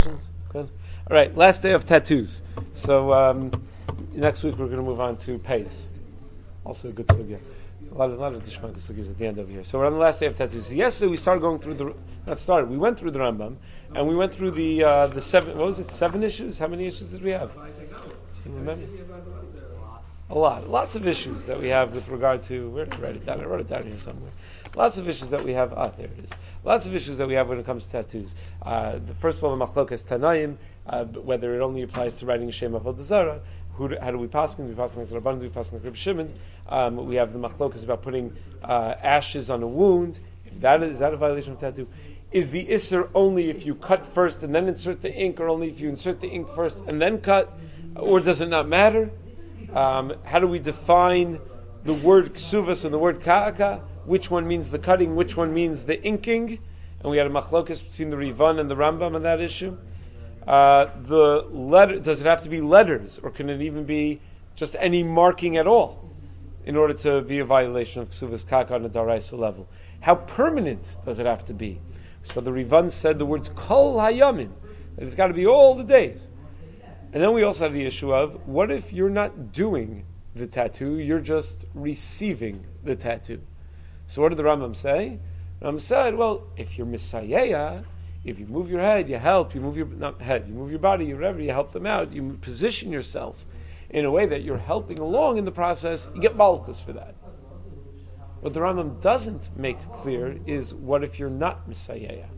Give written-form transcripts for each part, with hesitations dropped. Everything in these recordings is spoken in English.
questions? Good. All right, last day of tattoos. So next week we're going to move on to Payas. Also a good sugya. A lot of Dishmanka sugyas at the end over here. So we're on the last day of tattoos. So yesterday we started going through we went through the Rambam, and we went through the seven. What was it? 7 issues. How many issues did we have? Can you remember? A lot. Lots of issues that we have with regard to, where did I write it down? I wrote it down here somewhere. Lots of issues that we have, there it is. Lots of issues that we have when it comes to tattoos. First of all, the machlokas Tanaim, whether it only applies to writing Shem Avodah Zarah. How do we pass? Do we pass like Rabban? Do we pass like Reb Shimon? We have the machlokas about putting ashes on a wound. Is that a violation of tattoo? Is the isser only if you cut first and then insert the ink, or only if you insert the ink first and then cut? Or does it not matter? How do we define the word ksuvas and the word ka'aka? Which one means the cutting? Which one means the inking? And we had a machlokas between the Rivan and the Rambam on that issue. The letter, does it have to be letters, or can it even be just any marking at all in order to be a violation of ksuvas ka'aka on a daraisa level? How permanent does it have to be? So the Rivan said the words kol hayamin, that it's got to be all the days. And then we also have the issue of, what if you're not doing the tattoo, you're just receiving the tattoo? So what did the Rambam say? The Rambam said, well, if you're misayaya, if you move your head, you help, you move your body, whatever, you help them out, you position yourself in a way that you're helping along in the process, you get malchus for that. What the Rambam doesn't make clear is, what if you're not misayaya?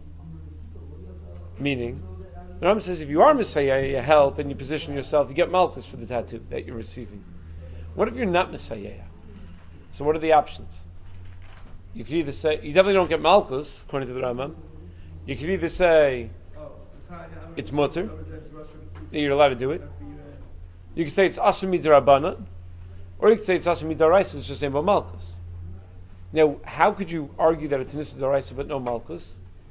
Meaning, the Rambam says if you are Messiah, you help and you position yourself, you get malchus for the tattoo that you're receiving. What if you're not Messiah? So what are the options? You could either say, you definitely don't get malchus, according to the Rambam. You could either say, it's mutter, you're allowed to do it. You could say it's asur midrabanan, or you could say it's asur midaraisa, it's just saying about malchus. Now, how could you argue that it's an issur daraisa but no malchus?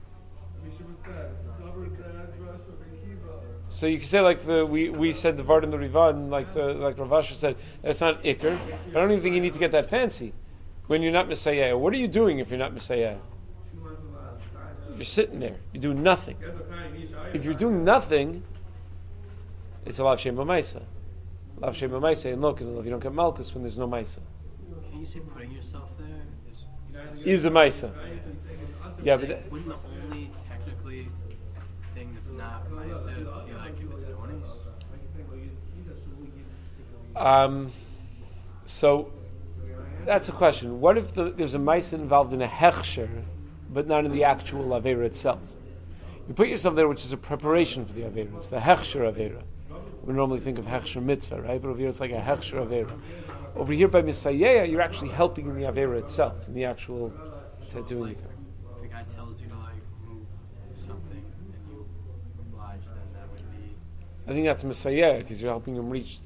So you can say like we said the Vard and the Rivan, like Rav Asher said, that it's not Iker. But I don't even think you need to get that fancy when you're not Messiah. What are you doing if you're not Messiah? You're sitting there. You do nothing. If you're doing nothing, it's a lav shem b'maisa. Lav shem b'maisa, and look, you don't get malchus when there's no maisa. Can you say putting yourself there is a maisa? Yeah, but wouldn't the only technically thing that's not maisa be like if it's an onis? So that's a question. What if there's a maisa involved in a hechsher, but not in the actual avera itself? You put yourself there, which is a preparation for the avera. It's the hechsher avera. We normally think of hechsher mitzvah, right? But over here it's like a hechsher avera. Over here by Misayeh, you're actually helping in the avera itself, in the actual tattooing. Like, if the guy tells you to move something and you oblige, then that would be... I think that's Misayeh, because you're helping him reach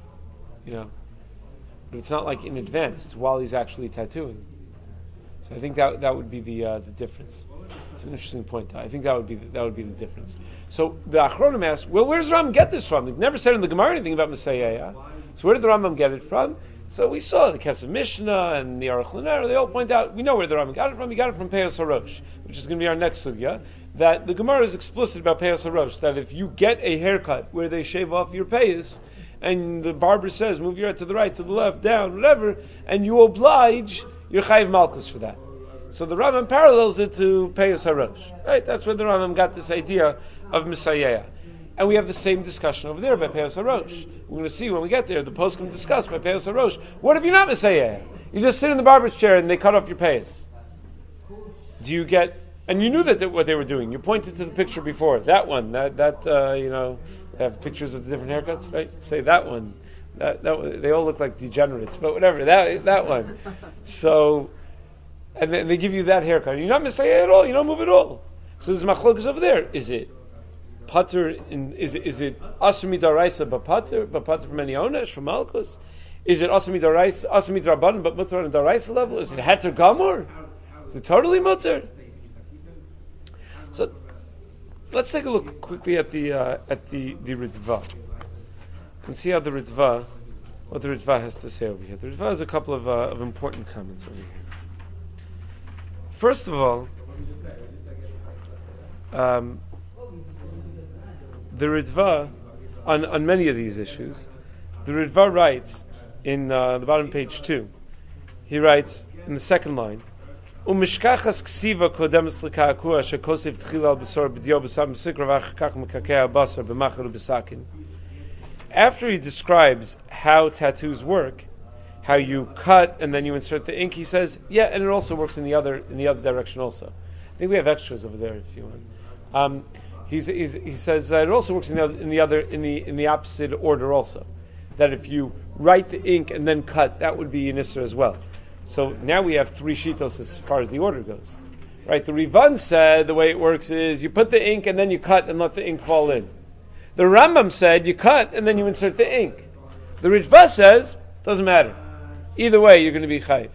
but it's not like in advance, it's while he's actually tattooing. So I think that would be the difference. It's an interesting point. I think that would be the difference. So the Achronim asks, well, where does the Rambam get this from? They've never said in the Gemara anything about Messiah. So where did the Rambam get it from? So we saw the Kesef Mishnah and the Aruch LaNer, they all point out, we know where the Rambam got it from. He got it from Peyos HaRosh, which is going to be our next sugya, that the Gemara is explicit about Peyos HaRosh, that if you get a haircut where they shave off your payas, and the barber says, move your head to the right, to the left, down, whatever, and you oblige, you're chayiv malchus for that. So the Rambam parallels it to Peyos HaRosh. Right? That's where the Rambam got this idea of Messiah. And we have the same discussion over there by Peyos HaRosh. We're going to see when we get there, the poskim discuss by Peyos HaRosh. What if you're not Messiah? You just sit in the barber's chair and they cut off your payas. Do you get... And you knew that what they were doing. You pointed to the picture before. That one. They have pictures of the different haircuts, right? Say that one. That one. They all look like degenerates, but whatever. That one. So... And then they give you that haircut. You're not Messiah at all. You don't move at all. So there's machlokas over there. Is it pater? Is it asur midaraisa but pater from any onesh from malchus? Is it asur midrabanan but mutter on a daraisa level? Is it heter gamor? Is it totally mutter? So let's take a look quickly at the Ritva and see how what the Ritva has to say over here. The Ritva has a couple of important comments over here. First of all, the Ritva, on many of these issues, the Ritva writes in the bottom of page 2, he writes in the second line, Umishkachas ksiva kodemes l'ka'akua shekosiv tchil al b'sor b'dio b'sam b'sikra v'achakach m'kakei al-basar b'machar b'sakin. After he describes how tattoos work, how you cut and then you insert the ink, he says, yeah, and it also works in the other direction also. I think we have extras over there if you want. He says that it also works in the opposite order also. That if you write the ink and then cut, that would be an Isser as well. So now we have 3 shitos as far as the order goes. Right? The Rivan said the way it works is you put the ink and then you cut and let the ink fall in. The Rambam said you cut and then you insert the ink. The Ritva says, doesn't matter. Either way, you're going to be chayiv.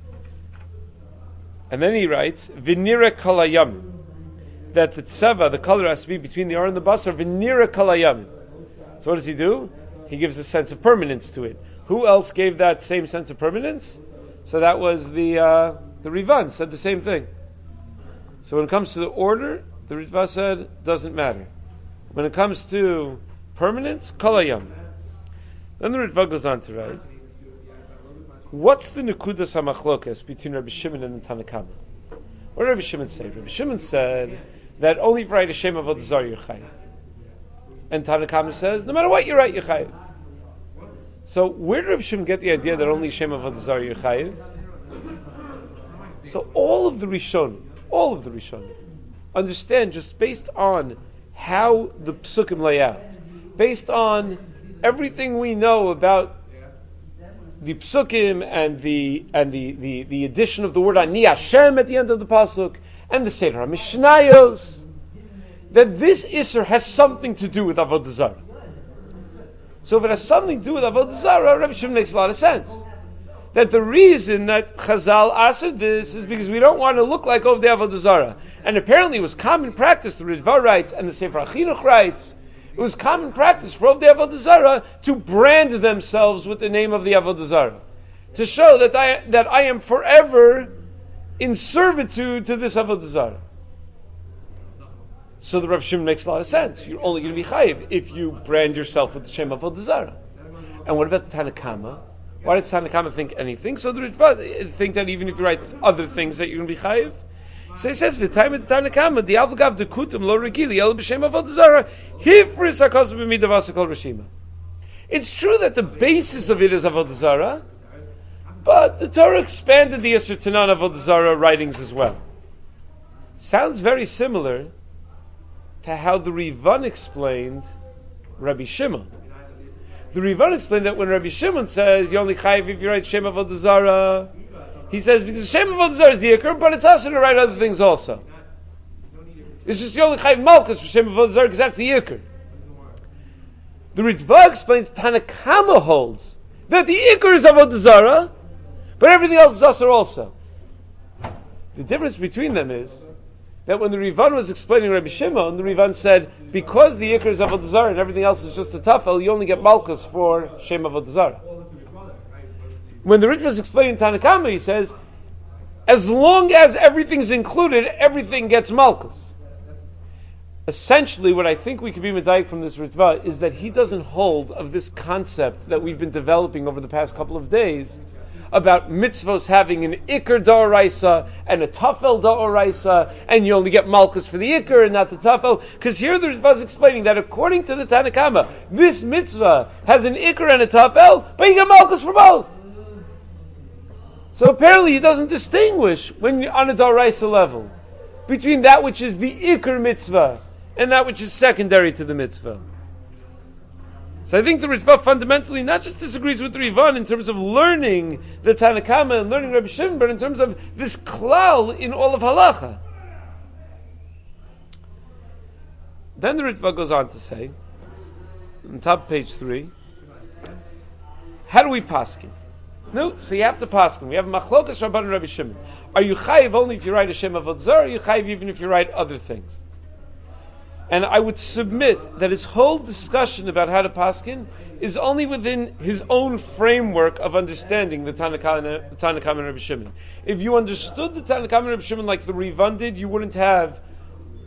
And then he writes, Vinira kalayam, that the tzeva, the color has to be between the ar and the basar, Vinira kalayam. So what does he do? He gives a sense of permanence to it. Who else gave that same sense of permanence? So that was the Rivan, said the same thing. So when it comes to the order, the Ritva said, doesn't matter. When it comes to permanence, kalayam. Then the Ritva goes on to write, what's the nekudas hamachlokas between Rabbi Shimon and the Tanna Kama? What did Rabbi Shimon say? Rabbi Shimon said that only if you write a Shem Avodah Zarah you're chayiv. And Tanna Kama says, no matter what you write, you're chayiv. So where did Rabbi Shimon get the idea that only Shem Avodah Zarah you're chayiv? So all of the Rishonim understand just based on how the psukim lay out, based on everything we know about the psukim and the addition of the word Ani Hashem at the end of the pasuk and the Seder HaMishnayos, that this Isser has something to do with Avodah Zarah. So if it has something to do with Avodah Zarah, Rabbi Shimon makes a lot of sense. That the reason that Chazal answered this is because we don't want to look like Ovdei Avodah Zarah. And apparently it was common practice, the Ritva writes and the Sefer HaChinuch writes, it was common practice for Ovdei Avodah Zarah to brand themselves with the name of the Avodah Zarah, to show that I am forever in servitude to this Avodah Zarah. So the Rabbi Shimon makes a lot of sense. You're only going to be chayiv if you brand yourself with the Shem Avodah Zarah. And what about the Tanna Kama? Why does Tanna Kama think anything? So the Ritva think that even if you write other things that you're going to be chayiv. So he says, "For time of Tanna Kama, the Alvagav Dekutim Lo Regili El B'Shem Avodah Zarah Hifris Hakos B'Midav Asakol Rishima." It's true that the basis of it is Avodah Zarah, but the Torah expanded the Yisr Tanan Avodah Zarah writings as well. Sounds very similar to how the Rivan explained Rabbi Shimon. The Rivan explained that when Rabbi Shimon says you only chayiv if you write Shem Avodah Zarah, he says because Shem Avodah Zarah is the ikar, but it's also to write other things also. It's just you only chayiv malchus for Shem Avodah Zarah because that's the ikar. The Ritva explains Tanna Kama holds that the ikar is Avodah Zarah, but everything else is asur also. The difference between them is that when the Rivan was explaining Rabbi Shimon, the Rivan said, because the Yikar is Avodah Zarah and everything else is just a tafel, you only get Malkus for Shem Avodah Zarah. When the Ritva was explaining Tanna Kama, he says, as long as everything's included, everything gets Malkus. Essentially, what I think we could be medayik from this Ritva is that he doesn't hold of this concept that we've been developing over the past couple of days, about mitzvos having an ikar da'oraisa and a tafel da'oraisa, and you only get malchus for the ikar and not the tafel. Because here the Ritva is explaining that according to the Tanna Kama, this mitzvah has an ikar and a tafel, but you get malchus for both. So apparently he doesn't distinguish when you're on a da'oraisa level between that which is the ikar mitzvah and that which is secondary to the mitzvah. So I think the Ritva fundamentally not just disagrees with the Rivan in terms of learning the Tanna Kama and learning Rabbi Shimon, but in terms of this klal in all of halacha. Then the Ritva goes on to say, on top of page 3, how do we paskin? No, so you have to paskin. We have machlokas Rabban and Rabbi Shimon. Are you chayiv only if you write a Shem Avodah Zarah, or are you chayiv even if you write other things? And I would submit that his whole discussion about how to paskin is only within his own framework of understanding the Tanna Kama and Rabbi Shimon. If you understood the Tanna Kama and Rabbi Shimon like the Rivan did, you wouldn't have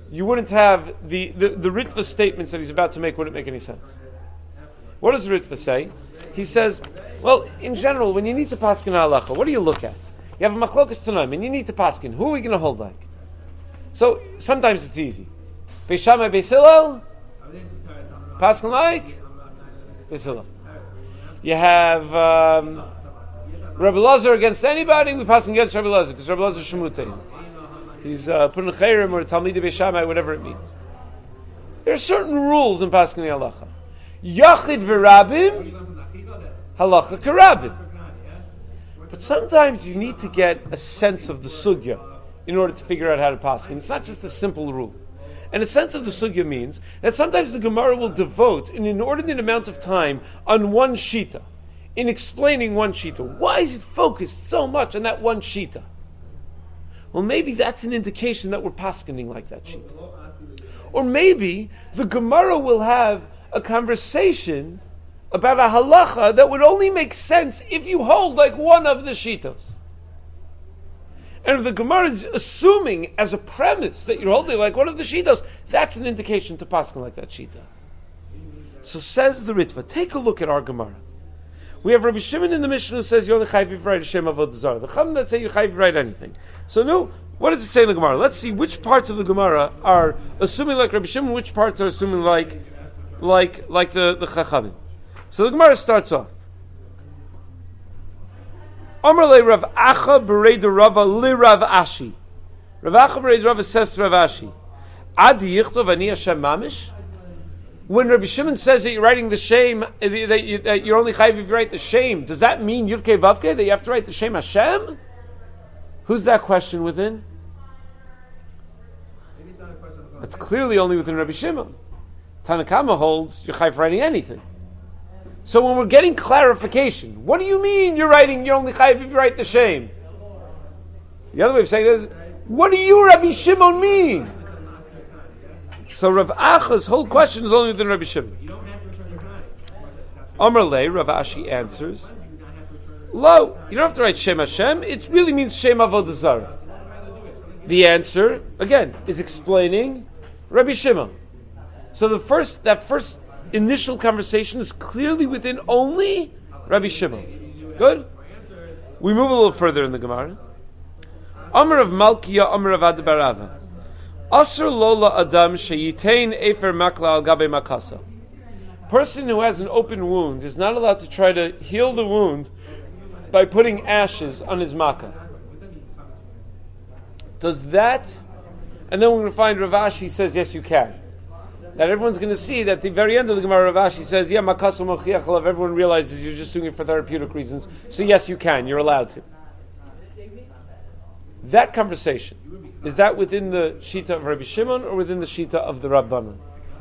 you wouldn't have the Ritva statements that he's about to make wouldn't make any sense. What does the Ritva say? He says, well, in general, when you need to paskin halacha, what do you look at? You have a machlokas tanaim, and you need to paskin. Who are we going to hold like? So sometimes it's easy. Beis Shammai, Beis Hillel, paskin like Beis Hillel. You have Rabbi Lazar against anybody. We paskin against Rabbi Lazar because Rabbi Lazar shemutei. He's putting a chayrim or a talmidei Beis Shammai, whatever it means. There are certain rules in paskin halacha. Yachid v'rabim, halacha karabim. But sometimes you need to get a sense of the sugya in order to figure out how to paskin. It's not just a simple rule. And a sense of the sugya means that sometimes the Gemara will devote an inordinate amount of time on one shita, in explaining one shita. Why is it focused so much on that one shita? Well, maybe that's an indication that we're paskining like that shita. Or maybe the Gemara will have a conversation about a halacha that would only make sense if you hold like one of the shitos. And if the Gemara is assuming as a premise that you're holding like one of the shitos, that's an indication to paskin like that shita. So says the Ritva, take a look at our Gemara. We have Rabbi Shimon in the Mishnah who says you're only chayiv write Hashem avodah zarah. The Chacham that say you chayiv write anything. So no, what does it say in the Gemara? Let's see which parts of the Gemara are assuming like Rabbi Shimon, which parts are assuming like the Chachamim. So the Gemara starts off. Amar le Rav Acha b'rei de Rava li Rav Ashi. Rav Acha b'rei de Rava says to Rav Ashi, Adi yichtov ani Hashem mamish? When Rabbi Shimon says that you're writing the shame, that you're only chayiv if you write the shame, does that mean Yudke Vavke, that you have to write the shame Hashem? Who's that question within? That's clearly only within Rabbi Shimon. Tanakama holds you're chayiv writing anything. So when we're getting clarification, what do you mean you're only chayiv if you write the shame? The other way of saying this is, what do you, Rabbi Shimon, mean? So Rav Acha's whole question is only within Rabbi Shimon. Amar le, Rav Ashi answers, Lo, you don't have to write Shem Hashem, it really means Shem Avodah Zarah. The answer, again, is explaining Rabbi Shimon. So that first initial conversation is clearly within only Rabbi Shimon. Good? We move a little further in the Gemara. Amar of Malkiya, Amar of Adabarava. Asr lola adam sheyitain efer makla al gabe makasa. Person who has an open wound is not allowed to try to heal the wound by putting ashes on his makkah. Does that? And then we're going to find Rav Ashi says yes, you can. That everyone's going to see that at the very end of the Gemara, Rav Ashi says, yeah, makasa mochiach alav. Everyone realizes you're just doing it for therapeutic reasons. So yes, you can. You're allowed to. That conversation, is that within the Shita of Rabbi Shimon or within the Shita of the Rabbanan?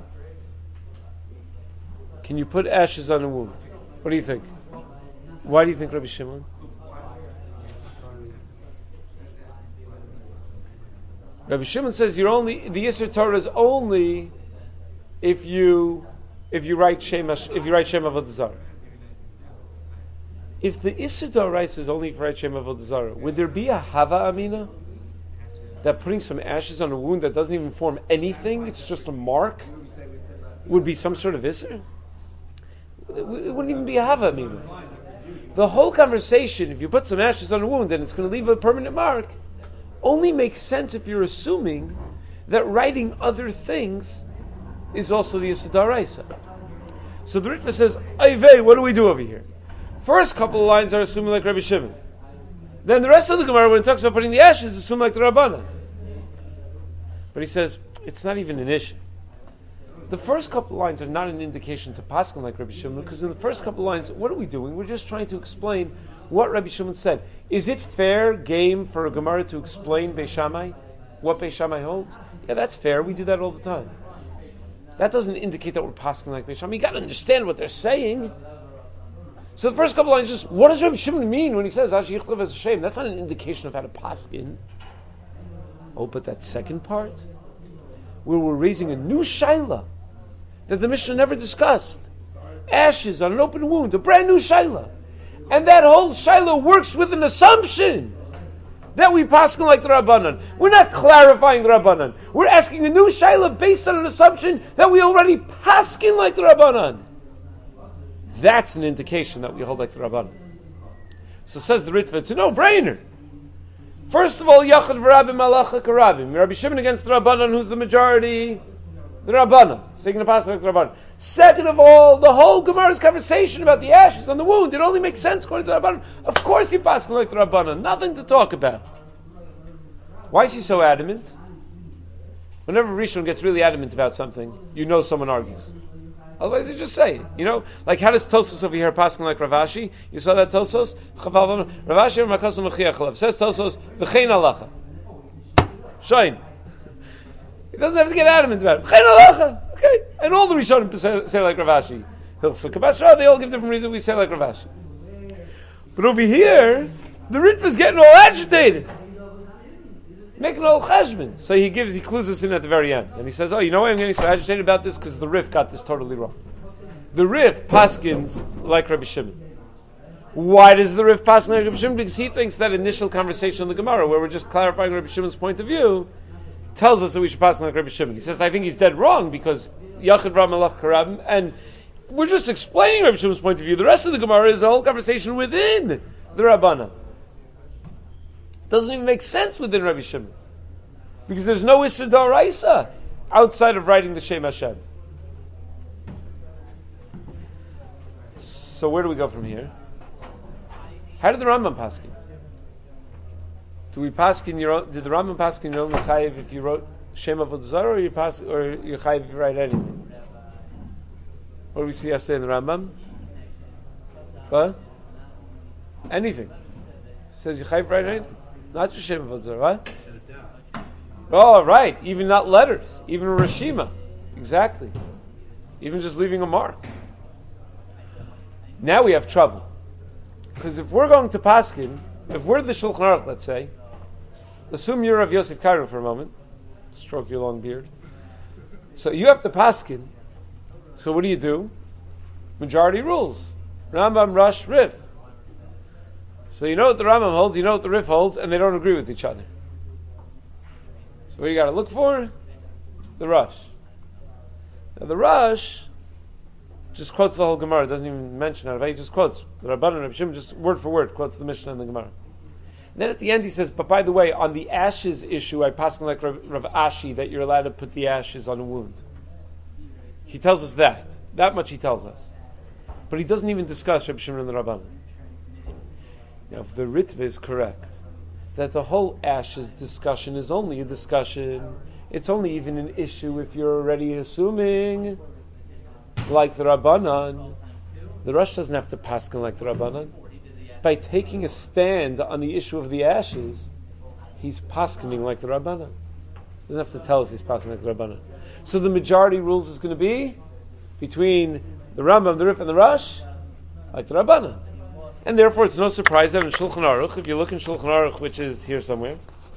Can you put ashes on a wound? What do you think? Why do you think Rabbi Shimon? Rabbi Shimon says the Yisr Torah is only if you write Shem Avodah Zarah. If the Isser Torah is only for Shem Avodah Zarah, would there be a Hava Amina that putting some ashes on a wound that doesn't even form anything, it's just a mark, would be some sort of Isser? It wouldn't even be a Hava Amina. The whole conversation, if you put some ashes on a wound and it's going to leave a permanent mark, only makes sense if you're assuming that writing other things is also the Isser Daraisa. So the Ritva says, Ayvei, what do we do over here? First couple of lines are assuming like Rabbi Shimon. Then the rest of the Gemara, when it talks about putting the ashes, is assuming like the Rabbanan. But he says, it's not even an issue. The first couple of lines are not an indication to Paskin like Rabbi Shimon, because in the first couple of lines, what are we doing? We're just trying to explain what Rabbi Shimon said. Is it fair game for a Gemara to explain Beis Shammai, what Beis Shammai holds? Yeah, that's fair. We do that all the time. That doesn't indicate that we're Paskin like Beis Shammai. You got to understand what they're saying. So the first couple lines just, what does Rabbi Shimon mean when he says Ashi Yichlev as a shame? That's not an indication of how to paskin. Oh, but that second part, where we're raising a new shaila that the Mishnah never discussed. Ashes on an open wound, a brand new shaila. And that whole shaila works with an assumption that we paskin like the Rabbanan. We're not clarifying the Rabbanan. We're asking a new shaila based on an assumption that we already paskin like the Rabbanan. That's an indication that we hold like the Rabbanan. So says the Ritva, it's a no-brainer. First of all, Yachad v'Rabim Malacha Karabim. Rabbi Shimon against the Rabbanan, who's the majority? The Rabbanan. So you're going to pass like the Rabbanan. Second of all, the whole Gemara's conversation about the ashes on the wound, it only makes sense according to the Rabbanan. Of course you pass like the Rabbanan. Nothing to talk about. Why is he so adamant? Whenever Rishon gets really adamant about something, you know someone argues. Otherwise, you just say it. You know, like how does Tosos over here passing like Rav Ashi? You saw that Tosos? Rav Ashi Makasim Mechiach says Tosos v'chein halacha. Shine. He doesn't have to get adamant about it. V'chein halacha. Okay, and all the Rishonim say like Rav Ashi. Hilchos Kabasra, they all give different reasons. We say like Rav Ashi. But over here, the Ritva's getting all agitated, making all cheshbon. So he clues us in at the very end. And he says, oh, you know why I'm getting so agitated about this? Because the Rif got this totally wrong. The Rif paskins like Rabbi Shimon. Why does the Rif paskin like Rabbi Shimon? Because he thinks that initial conversation in the Gemara, where we're just clarifying Rabbi Shimon's point of view, tells us that we should paskin like Rabbi Shimon. He says, I think he's dead wrong, because Yachid Ram Alach Karabim, and we're just explaining Rabbi Shimon's point of view. The rest of the Gemara is a whole conversation within the Rabbana. Doesn't even make sense within Rabbi Shimon, because there's no Isser D'Oraisa outside of writing the Shem Hashem. So where do we go from here? How did the Rambam paskin? Do we paskin your own? Did the Rambam paskin your own chayiv if you wrote Shem Avodah Zarah, or you chayiv if you write anything? What do we see yesterday in the Rambam? What? Anything. It says you chayiv write anything. Not just Shem Avodah Zarah, what? Oh, right. Even not letters. Even a Rashima. Exactly. Even just leaving a mark. Now we have trouble. Because if we're going to Paskin, if we're the Shulchan Aruch, let's say, assume you're Rav Yosef Karo for a moment, stroke your long beard. So you have to Paskin. So what do? Majority rules. Rambam, Rush, Rif. So you know what the Rambam holds, you know what the Rif holds, and they don't agree with each other. So what do you got to look for? The Rush. Now the Rush just quotes the whole Gemara, doesn't even mention it. He just quotes the Rabbanan and Rabbi Shimon, just word for word quotes the Mishnah and the Gemara. And then at the end he says, but by the way, on the ashes issue, I pass like Rav Ashi that you're allowed to put the ashes on a wound. He tells us that. That much he tells us. But he doesn't even discuss Rabbi Shimon and the Rabbanan. Now, if the Ritva is correct, that the whole ashes discussion is only a discussion, it's only even an issue if you're already assuming, like the Rabbanan, the Rosh doesn't have to paskin like the Rabbanan. By taking a stand on the issue of the ashes, he's paskining like the Rabbanan. He doesn't have to tell us he's pasking like the Rabbanan. So the majority rules is going to be between the Rambam, the Rif, and the Rosh, like the Rabbanan. And therefore it's no surprise that in Shulchan Aruch, if you look in Shulchan Aruch, which is here somewhere,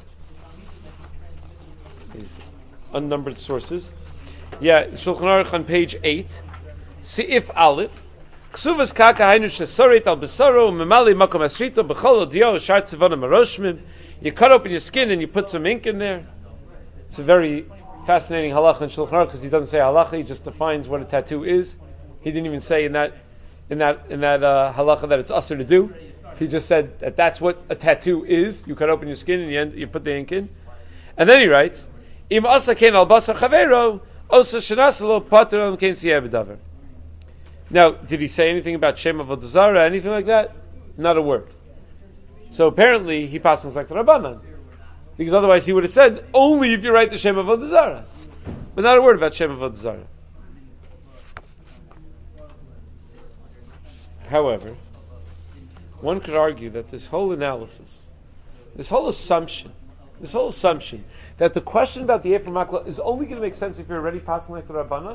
these unnumbered sources, Shulchan Aruch on page 8, Seif Aleph, Ksuvas Kaka Hainu Shesorit Al Besaro, Memali Makom Asrito, Bechol Odio, Shar Tzivona Maroshmim, you cut open your skin and you put some ink in there. It's a very fascinating halacha in Shulchan Aruch, because he doesn't say halacha, he just defines what a tattoo is. He didn't even say in that halacha that it's usher to do. He just said that that's what a tattoo is. You cut open your skin and you put the ink in. And then he writes, Im asa ken al basar chavero, osa shenasalo pater al ken siyeh b'davar. Now, did he say anything about Shem Avodah Zarah, anything like that? Not a word. So apparently he passes like the Rabbanan, because otherwise he would have said only if you write the Shem Avodah Zarah, but not a word about Shem Avodah Zarah. However, one could argue that this whole analysis, this whole assumption that the question about the Efer Makla is only going to make sense if you're already passing like the Rabbanan,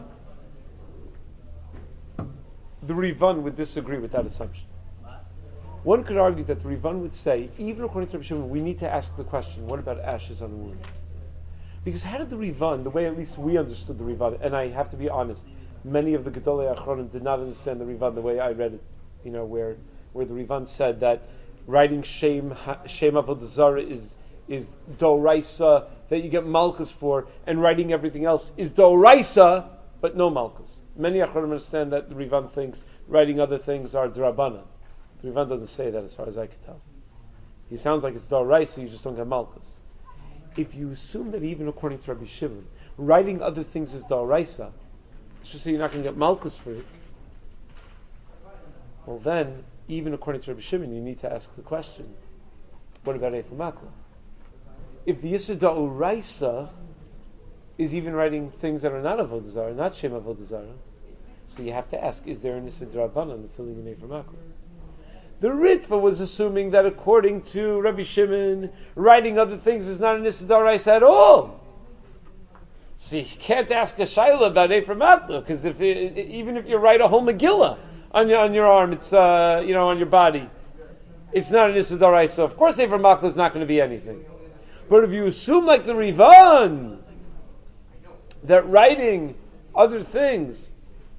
the Rivan would disagree with that assumption. One could argue that the Rivan would say, even according to Rabbi Shimon, we need to ask the question, what about ashes on the wound? Because how did the Rivan, the way at least we understood the Rivan, and I have to be honest, many of the Gedolei Achronim did not understand the Rivan the way I read it, where the Rivan said that writing Shem Avodah Zarah is Doraisa that you get Malkus for, and writing everything else is Doraisa, but no Malkus. Many Acharonim understand that the Rivan thinks writing other things are Drabanan. The Rivan doesn't say that as far as I can tell. He sounds like it's Doraisa, you just don't get Malkus. If you assume that even according to Rabbi Shimon, writing other things is Doraisa, just so you're not going to get Malkus for it, well then, even according to Rabbi Shimon, you need to ask the question, what about Efer Makla? If the Yisur Da'uraisa is even writing things that are not Avodah Zarah, not Shem Avodah Zarah, so you have to ask, is there an Yisur D'Rabbanan filling in Efer Makla? The Ritva was assuming that according to Rabbi Shimon, writing other things is not an Yisur Da'uraisa at all. So you can't ask a Shaila about Efer Makla, because even if you write a whole Megillah on your arm, it's on your body, it's not an Yisur Da'uraisa. Of course, Efer Makla is not going to be anything. But if you assume, like the Rivan, that writing other things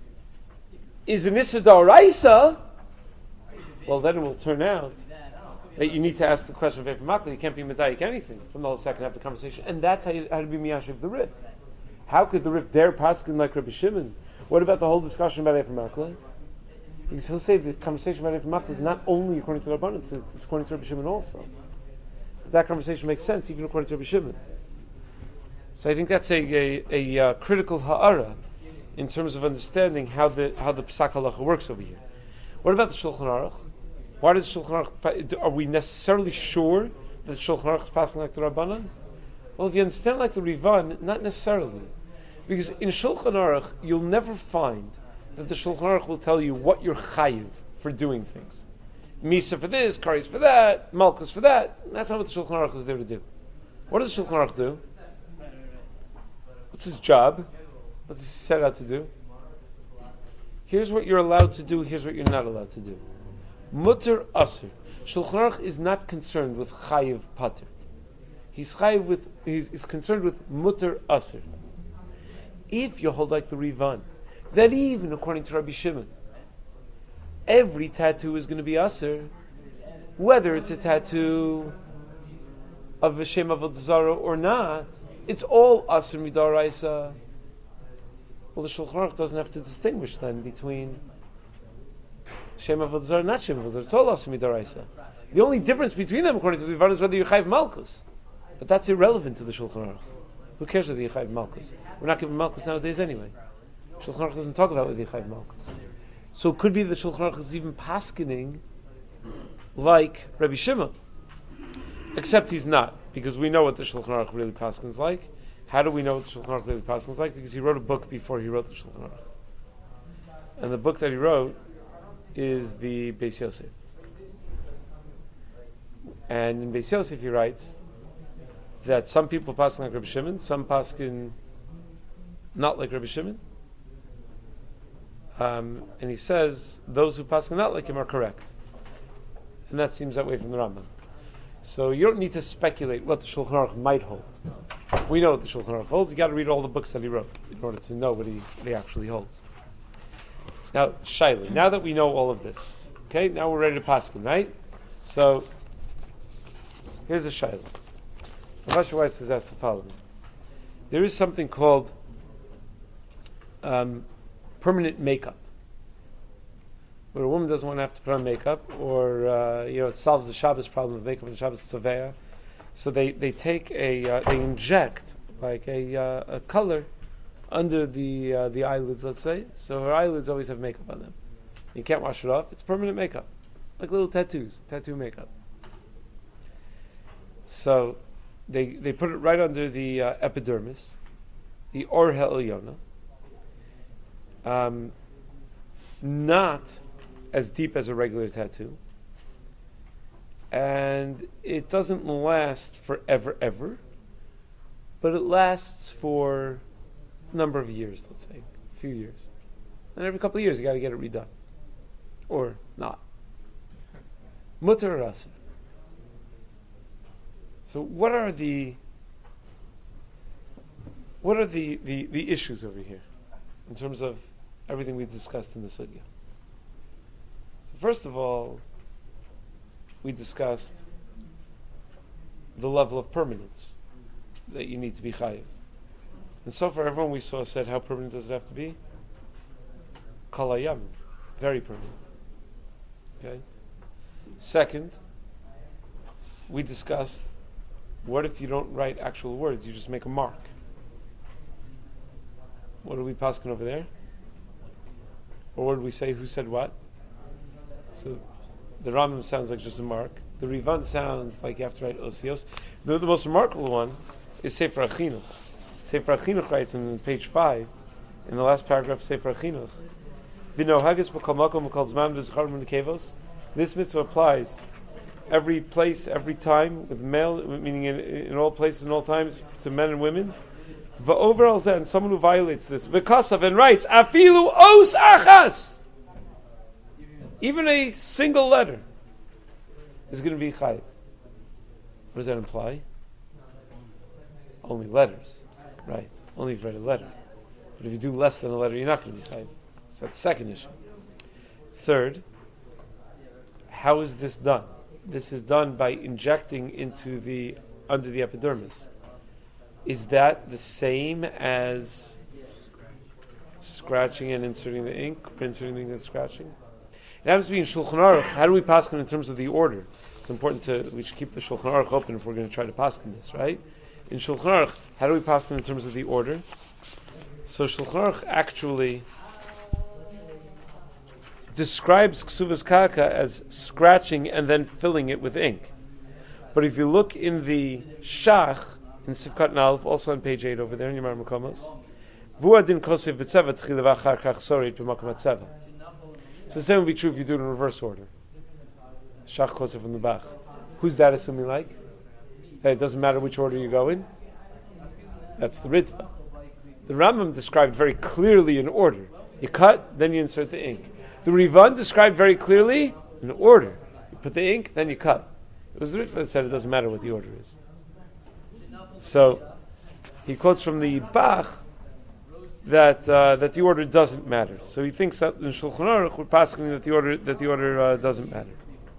is an Yisur Da'uraisa, well, then it will turn out that you need to ask the question of Efer Makla. You can't be medayik anything from the whole second half of the conversation, and that's how to be miyashiv the Rif. How could the Rif dare paskin like Rabbi Shimon? What about the whole discussion about Efer Makla? Because he'll say the conversation about Efer Makla is not only according to Rabbanan, it's according to Rabbi Shimon also. That conversation makes sense even according to Rabbi Shimon. So I think that's a critical ha'ara in terms of understanding how the Pesach Halacha works over here. What about the Shulchan Aruch? Why does the Shulchan Aruch? Are we necessarily sure that the Shulchan Aruch is passing like the Rabbanan? Well, if you understand like the Rivan, not necessarily, because in Shulchan Aruch you'll never find that the Shulchan Aruch will tell you what you're chayiv for doing things. Misa for this, Karis for that, Malkus for that. That's not what the Shulchan Aruch is there to do. What does the Shulchan Aruch do? What's his job? What's he set out to do? Here's what you're allowed to do, here's what you're not allowed to do. Mutter Asr. Shulchan Aruch is not concerned with Chayiv Pater. He's concerned with Mutter Asr. If you hold like the Rivan, that even according to Rabbi Shimon, every tattoo is going to be Asr, whether it's a tattoo of Hashem Avodah Zarah or not, it's all Asr Midaraisa. Well, the Shulchan Aruch doesn't have to distinguish then between Shem Avodah Zarah and not Shem Avodah Zarah. It's all Asr Midaraisa. The only difference between them, according to the Rivan, is whether you chayv Malkus. But that's irrelevant to the Shulchan Aruch. Who cares whether you chayv Malkus? We're not giving Malkus nowadays anyway. Shulchan Aruch doesn't talk about whether you chayv Malkus. So it could be that Shulchan Aruch is even paskening like Rabbi Shimon. Except he's not, because we know what the Shulchan Aruch really paskens like. How do we know what the Shulchan Aruch really paskens like? Because he wrote a book before he wrote the Shulchan Aruch. And the book that he wrote is the Beis Yosef. And in Beis Yosef he writes that some people pasken like Rabbi Shimon, some pasken not like Rabbi Shimon. And he says those who pasken not like him are correct. And that seems that way from the Rambam. So you don't need to speculate what the Shulchan Aruch might hold. We know what the Shulchan Aruch holds. You got to read all the books that he wrote in order to know what he actually holds. Now, Shaili, now that we know all of this, okay, now we're ready to pasken, right? So, here's a Shaili. Rav Weiss was asked the following. There is something called permanent makeup, where a woman doesn't want to have to put on makeup, or it solves the Shabbos problem of makeup and Shabbos Tzaveh. So they take they inject like a color under the eyelids, let's say. So her eyelids always have makeup on them. You can't wash it off. It's permanent makeup, like little tattoos, tattoo makeup. So they put it right under the epidermis, the Or Ha'elyona. Not as deep as a regular tattoo, and it doesn't last forever ever, but it lasts for a number of years, let's say a few years, and every couple of years you got to get it redone or not. Mutter or asr. So what are the issues over here in terms of everything we discussed in the sugya? So first of all, we discussed the level of permanence that you need to be chayiv. And so far, everyone we saw said, how permanent does it have to be? Kalayam, very permanent. Okay. Second, we discussed, what if you don't write actual words, you just make a mark? What are we paskin over there? Or what did we say? Who said what? So the Rambam sounds like just a mark. The Rivan sounds like you have to write osios. The most remarkable one is Sefer Achinuch. Sefer Achinuch writes on page 5, in the last paragraph of Sefer Achinuch, V'nohages b'kol makom b'kol zman v'zchar v'nekevos. This mitzvah applies every place, every time, with male, meaning in all places and all times, to men and women. V'over al and someone who violates this, v'kasav, and writes, afilu os achas, even a single letter is going to be chayiv. What does that imply? Only letters, right? Only if you write a letter. But if you do less than a letter, you're not going to be chayiv. So that's the second issue. Third, how is this done? This is done by injecting under the epidermis. Is that the same as scratching and inserting the ink, or inserting the ink and scratching? It happens to be in Shulchan Aruch. How do we paskin in terms of the order? It's important we should keep the Shulchan Aruch open if we're going to try to paskin this, right? In Shulchan Aruch, how do we paskin in terms of the order? So Shulchan Aruch actually describes ksuvas kaka as scratching and then filling it with ink. But if you look in the Shach, in Sivkat Nalf, also on page 8 over there in Yamar Makomos, Vuadin Kosev B'Tzeva Tchilev Achar Kach Sorit B'Makom HaTzeva. So the same would be true if you do it in reverse order. Shach Kosev from the Bach. Who's that assuming like? That it doesn't matter which order you go in? That's the Ritva. The Rambam described very clearly in order. You cut, then you insert the ink. The Rivan described very clearly in order. You put the ink, then you cut. It was the Ritva that said it doesn't matter what the order is. So he quotes from the Bach that the order doesn't matter. So he thinks that in Shulchan Aruch we're passing that the order doesn't matter.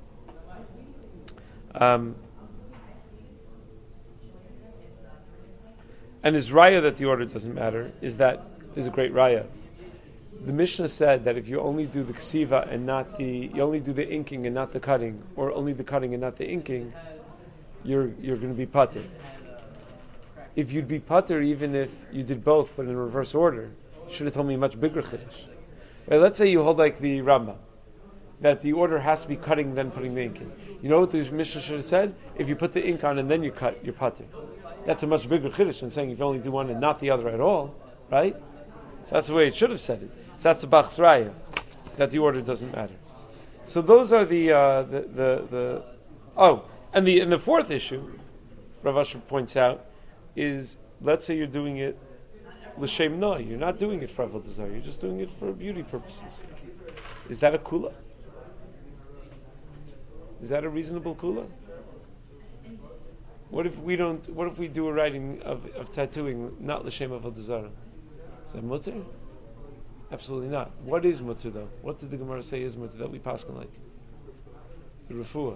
And his raya that the order doesn't matter is a great raya. The Mishnah said that if you only do the ksiva and you only do the inking and not the cutting, or only the cutting and not the inking, you're going to be pater. If you'd be pater even if you did both but in reverse order, you should have told me a much bigger chiddush. Right, let's say you hold like the Rambam, that the order has to be cutting then putting the ink in. You know what the Mishnah should have said? If you put the ink on and then you cut, you're pater. That's a much bigger chiddush than saying if you only do one and not the other at all, right? So that's the way it should have said it. So that's the Bach's raya, that the order doesn't matter. So those are the fourth issue, Rav Asher points out, is let's say you're doing it l'shem noi. You're not doing it for avodah zarah. You're just doing it for beauty purposes. Is that a kula? Is that a reasonable kula? What if we do a writing of tattooing not l'shem avodah zarah? Is that mutter? Absolutely not. What is mutter though? What did the Gemara say is mutter that we paskin like? The refuah.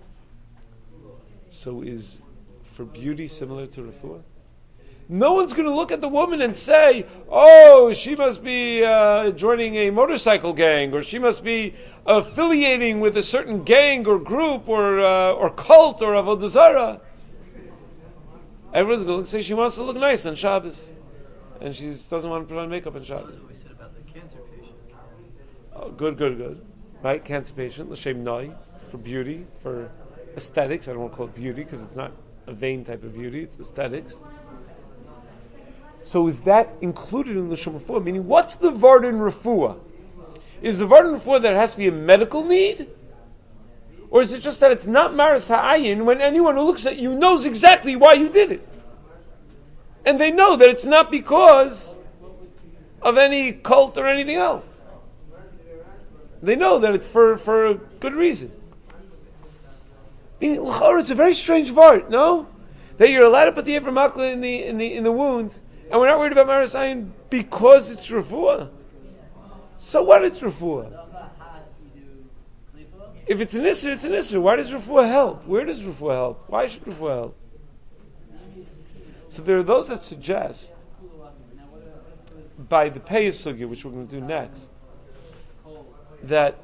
So is for beauty similar to refuah? No one's going to look at the woman and say, "Oh, she must be joining a motorcycle gang, or she must be affiliating with a certain gang or group or cult or avodah zarah." Everyone's going to say she wants to look nice on Shabbos, and she doesn't want to put on makeup on Shabbos. That's what we said about the cancer patient. Oh, good. Right, cancer patient, l'shem noi, for beauty, for aesthetics. I don't want to call it beauty because it's not a vain type of beauty; it's aesthetics. So is that included in the L'shem Refuah? Meaning, what's the Vardan Refuah? Is the Vardan Refuah that it has to be a medical need? Or is it just that it's not Maris Ha'ayin when anyone who looks at you knows exactly why you did it? And they know that it's not because of any cult or anything else. They know that it's for a good reason. Meaning, it's a very strange Vart, no? That you're allowed to put the Ephraim Makla in the wound, and we're not worried about Maris Ha'ayin because it's Refuah. So what? It's Refuah. If it's an Isser, it's an Isser. Why does Refuah help? Where does Refuah help? Why should Refuah help? So there are those that suggest, by the Peyus Sugya, which we're going to do next, that,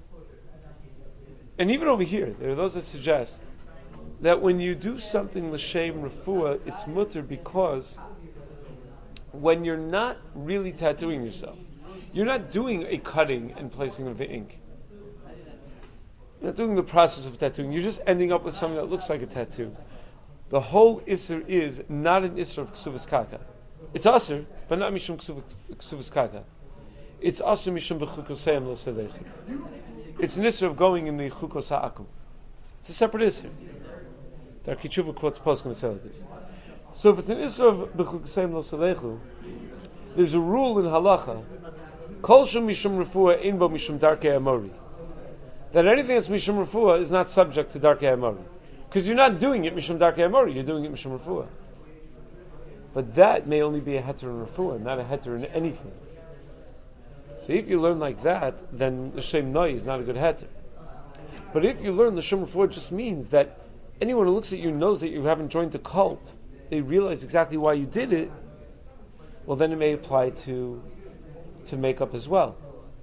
and even over here, there are those that suggest that when you do something l'shem refuah, it's mutter because when you're not really tattooing yourself, you're not doing a cutting and placing of the ink. You're not doing the process of tattooing. You're just ending up with something that looks like a tattoo. The whole isser is not an isser of ksuvas kaka. It's asr, but not mishum ksuvas kaka. It's asr mishum b'chukosayim l'sadechu. It's an isser of going in the chukos ha'akum. It's a separate isser. The Darkei Tshuva quotes poskim and say like this. So if it's an isser of b'chukosayim l'sadechu, there's a rule in halacha, kol shum mishum refuah in bo mishum darkei amori, that anything that's mishum refuah is not subject to darkei amori. Because you're not doing it mishum darkei amori, you're doing it mishum refuah. But that may only be a heter in refuah, not a heter in anything. So if you learn like that, then the shem noi is not a good heter. But if you learn the shem refuah, just means that anyone who looks at you knows that you haven't joined a cult. They realize exactly why you did it. Well, then it may apply to makeup as well.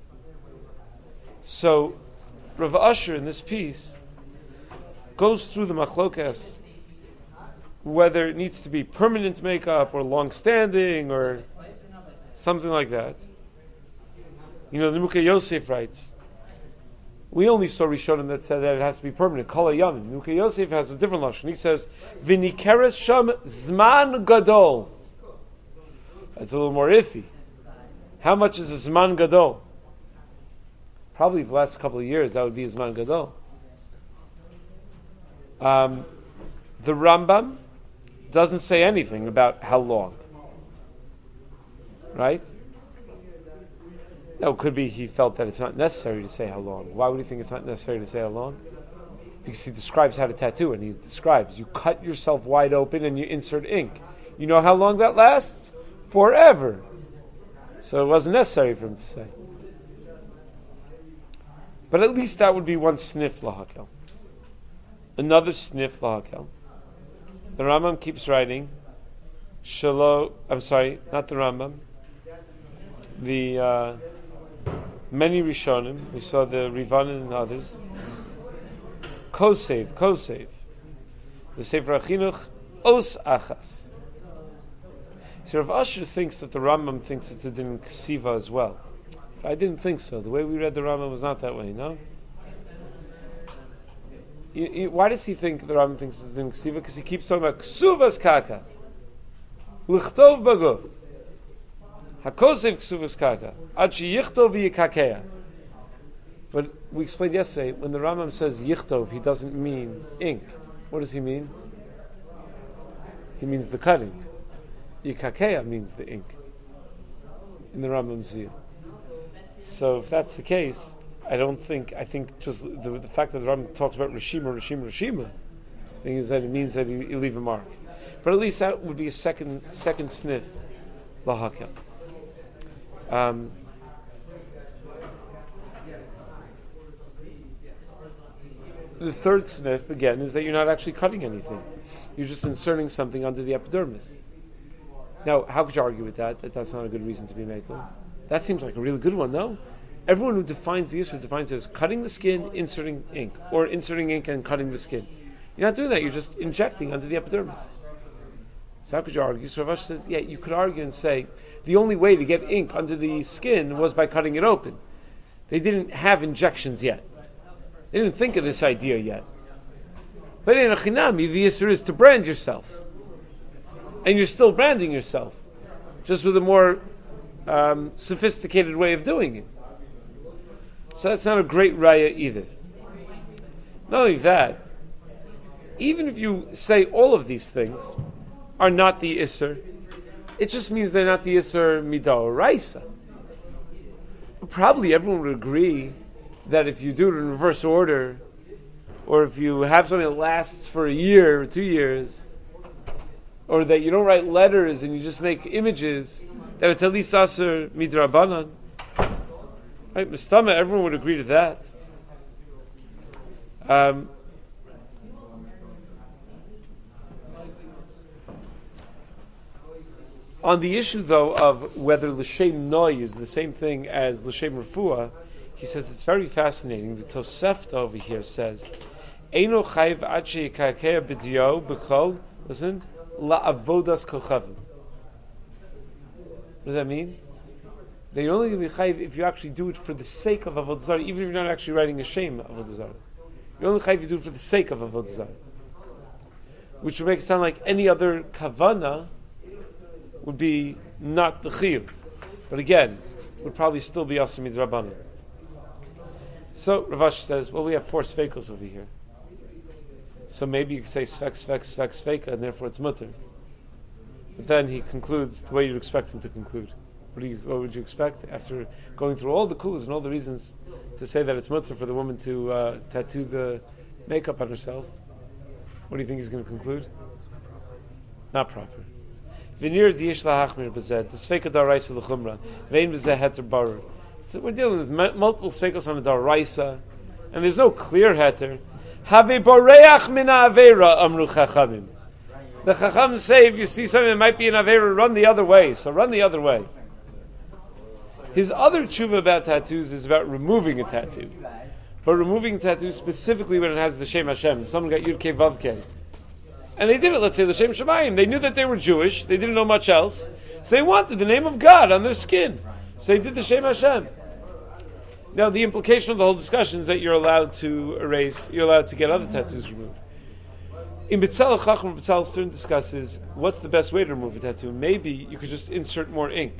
So Rav Asher in this piece goes through the machlokas, whether it needs to be permanent makeup or long-standing or something like that. The Nimukei Yosef writes, we only saw Rishonim that said that it has to be permanent. Kol Hayamim. Nimukei Yosef has a different lashon. He says, "V'nikeres sham zman gadol." That's a little more iffy. How much is a zman gadol? Probably for the last couple of years that would be a zman gadol. The Rambam doesn't say anything about how long. Right? Now, it could be he felt that it's not necessary to say how long. Why would he think it's not necessary to say how long? Because he describes how to tattoo, and he describes you cut yourself wide open and you insert ink. You know how long that lasts? Forever. So it wasn't necessary for him to say. But at least that would be one sniff lahakel. Another sniff lahakel. The Rambam keeps writing, not the Rambam. The many Rishonim, we saw the Rivanin and others. Kosev. The Sefer HaChinuch, Os Achas. So Rav Asher thinks that the Rambam thinks it's a din ksiva as well. I didn't think so. The way we read the Rambam was not that way, no? Why does he think the Rambam thinks it's in ksiva? Because he keeps talking about ksuvas kaka, l'chtov baguf, hakosev ksuvas kaka, ad sheyichtov v'yikakeya. But we explained yesterday, when the Rambam says yichtov, he doesn't mean ink. What does he mean? He means the cutting. Yikakeya means the ink in the Rambam's view. So if that's the case, I think just the fact that the Rambam talks about Rishima, I think is that it means that you leave a mark. But at least that would be a second sniff, lahakel. The third sniff, again, is that you're not actually cutting anything. You're just inserting something under the epidermis. Now, how could you argue with that that's not a good reason to be making? That seems like a really good one, no? Everyone who defines the issue defines it as cutting the skin, inserting ink, or inserting ink and cutting the skin. You're not doing that, you're just injecting under the epidermis. So how could you argue? So Rav Asher says, you could argue and say, the only way to get ink under the skin was by cutting it open. They didn't have injections yet. They didn't think of this idea yet. But in a chinami, the issue is to brand yourself. And you're still branding yourself, just with a more sophisticated way of doing it. So that's not a great raya either. Not only that, even if you say all of these things are not the Isser, it just means they're not the Isser Midaoraisa. Probably everyone would agree that if you do it in reverse order, or if you have something that lasts for a year or 2 years, or that you don't write letters and you just make images, that it's at least Aser Midrabanan. Right, Mistama, everyone would agree to that. On the issue, though, of whether l'shem noi is the same thing as l'shem refuah, he says it's very fascinating. The Tosefta over here says, "Eino chayv ad sheyikakeh b'dio b'kol." Listen, la'avodas kochavim. What does that mean? They only be chayv if you actually do it for the sake of avodah zarah, even if you're not actually writing a shame of avodah zarah. You only chayv if you do it for the sake of avodah zarah, which would make it sound like any other kavana would be not the chiyuv, but again, would probably still be asur midrabanan. So Rav Ashi says, well, we have 4 sfeikos over here, so maybe you could say sfeika, and therefore it's mutter. But then he concludes the way you'd expect him to conclude. What would you expect after going through all the kulas and all the reasons to say that it's mutter for the woman to tattoo the makeup on herself? What do you think he's going to conclude? Not proper. V'nir diyish lahachmir b'zeh, the sfeika daraisa l'chumra, vein b'zeh heter barer. So we're dealing with multiple sfeikos on a daraisa, and there's no clear heter. Have boreach min ha'avera amru chachamim. The chacham say if you see something that might be an avera, run the other way. So run the other way. His other tshuva about tattoos is about removing a tattoo, but removing a tattoo specifically when it has the Shem Hashem. Someone got Yud Kei Vav Kei, and they did it. Let's say the Shem Shemayim. They knew that they were Jewish. They didn't know much else, so they wanted the name of God on their skin. So they did the Shem Hashem. Now the implication of the whole discussion is that you're allowed to erase. You're allowed to get other tattoos removed. In B'Tzelem Chacham, B'Tzelem Stern discusses what's the best way to remove a tattoo. Maybe you could just insert more ink.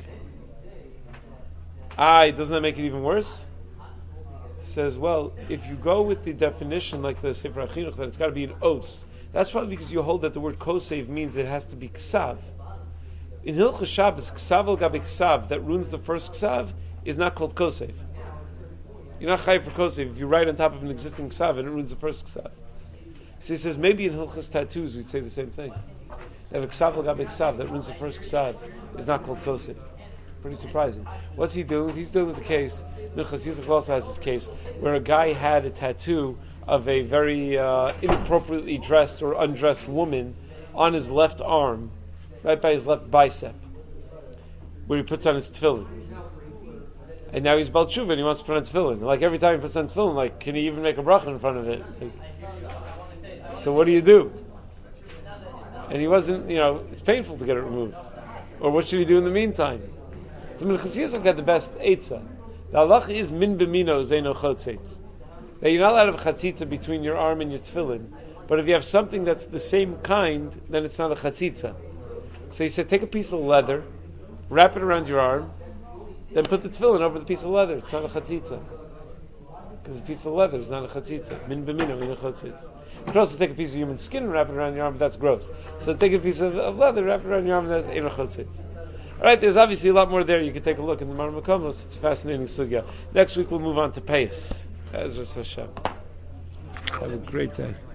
Doesn't that make it even worse? He says, well, if you go with the definition like the Sefer HaChinuch that it's got to be an os, that's probably because you hold that the word kosev means it has to be ksav. In Hilchos Shabbos, ksav al gabe ksav that ruins the first ksav is not called kosev. You're not chayiv for kosev if you write on top of an existing ksav and it ruins the first ksav. So he says maybe in Hilchos tattoos we'd say the same thing. That a ksav al gabe ksav that ruins the first ksav is not called kosev. Pretty surprising. What's he doing? He's dealing with the case. Minchas Yisach also has this case where a guy had a tattoo of a very inappropriately dressed or undressed woman on his left arm, right by his left bicep, where he puts on his tefillin. And now he's Baal Tshuva and he wants to put on tefillin. Like every time he puts on tefillin, like, can he even make a bracha in front of it? So what do you do? And he wasn't, it's painful to get it removed. Or what should he do in the meantime? So Minchas Yisach got the best eitzah. The halacha is min b'mino zeino chotzetz. That you're not allowed to have a chatzitza between your arm and your tefillin, but if you have something that's the same kind, then it's not a chatzitza. So he said, take a piece of leather, wrap it around your arm, then put the tefillin over the piece of leather. It's not a chatzitza. Because a piece of leather is not a chatzitza. Min b'mino zeino chotzetz. You could also take a piece of human skin and wrap it around your arm, but that's gross. So take a piece of leather, wrap it around your arm, and that's ein chatzitz. Alright, there's obviously a lot more there. You can take a look in the Mareh Mekomos. It's a fascinating sugya. Next week we'll move on to Peis. Ezras Hashem. Have a great day.